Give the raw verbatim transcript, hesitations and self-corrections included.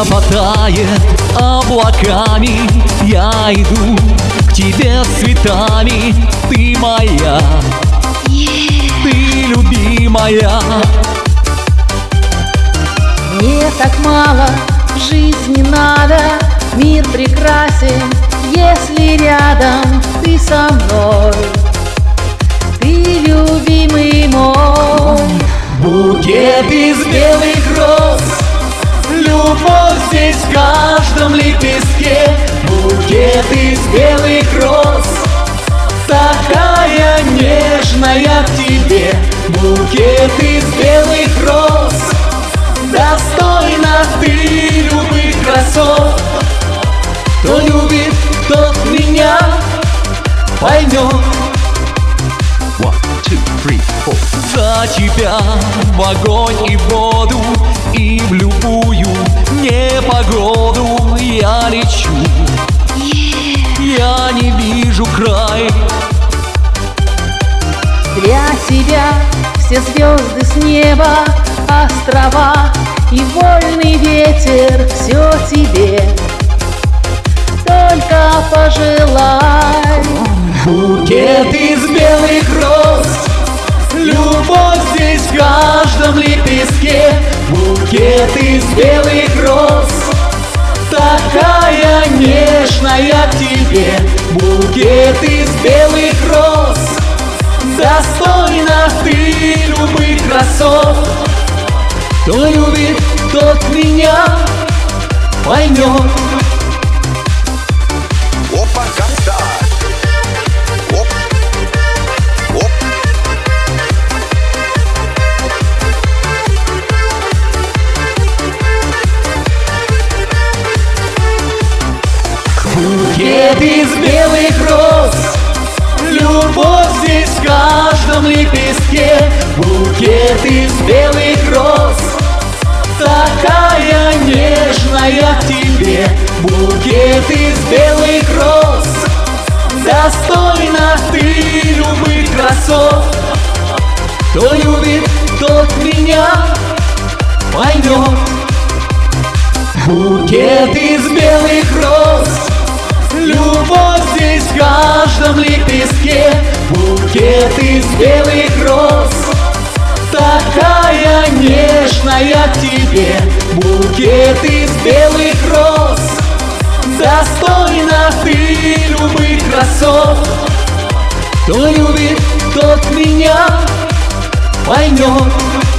Небо тает облаками, я иду к тебе с цветами. Ты моя, yeah. Ты любимая. Мне так мало в жизни надо, мир прекрасен, если рядом ты со мной. Ты любимый мой. Букет из белых роз, любовь здесь в каждом лепестке. Букет из белых роз, такая нежная к тебе. Букет из белых роз, достойна ты любых красот. Кто любит, тот меня поймет. За тебя в огонь и в воду, и в любую непогоду я лечу. Yeah. Я не вижу край. Для тебя все звезды с неба, острова и вольный ветер, все тебе. Только пожелай. Букет из белых роз, любовь здесь в каждом лепестке. Букет из белых роз, такая нежная к тебе. Букет из белых роз, достойна ты любых красот. Кто любит, тот меня поймет. Опа, как-то. Оп. Оп. Букет из белых роз, любовь здесь в каждом лепестке. Букет из белых роз, такая нежная к тебе. Букет из белых роз, достойна ты любых красот. Кто любит, тот меня поймет. Букет из белых роз, любовь здесь в каждом лепестке. Букет из белых роз, такая нежная к тебе. Букет из белых роз, достойна ты любых красот. Кто любит, тот меня поймет.